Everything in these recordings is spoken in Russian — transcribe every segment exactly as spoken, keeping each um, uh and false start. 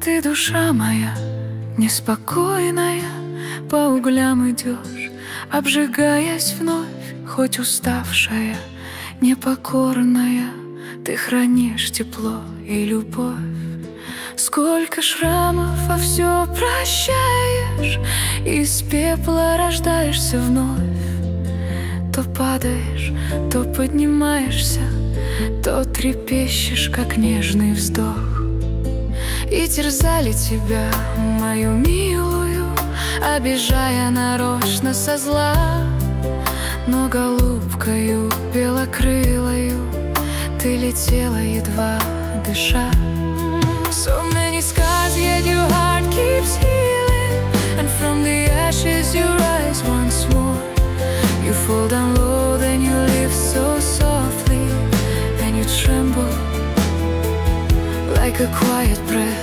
Ты, душа моя, неспокойная, по углям идешь, обжигаясь вновь, хоть уставшая, непокорная. Ты хранишь тепло и любовь. Сколько шрамов, а все прощаешь, из пепла рождаешься вновь. То падаешь, то поднимаешься, то трепещешь, как нежный вздох. И терзали тебя, мою милую, обижая нарочно со зла. Но голубкою белокрылою ты летела, едва дыша. So many scars, yet your heart keeps healing, and from the ashes you rise once more. You fall down low, then you live so softly, and you tremble like a quiet breath.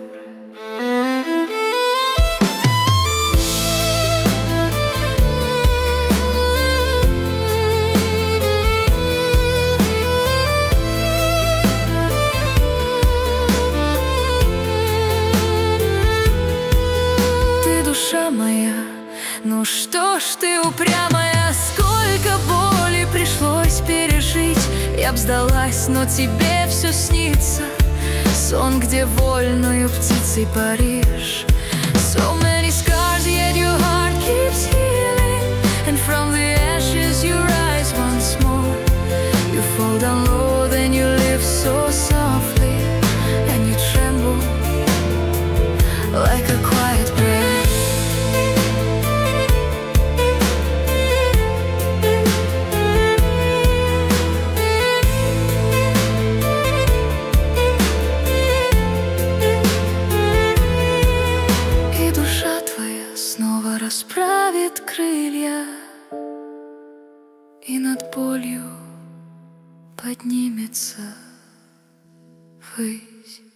Душа моя, ну что ж ты упрямая, сколько боли пришлось пережить. Я б сдалась, но тебе все снится, сон, где вольною птицей паришь. So many scars, yet your heart keeps healing, and from the ashes you rise once more. You fall down low, then you live so softly, and you tremble like a quiet breath. Расправит крылья и над болью поднимется ввысь.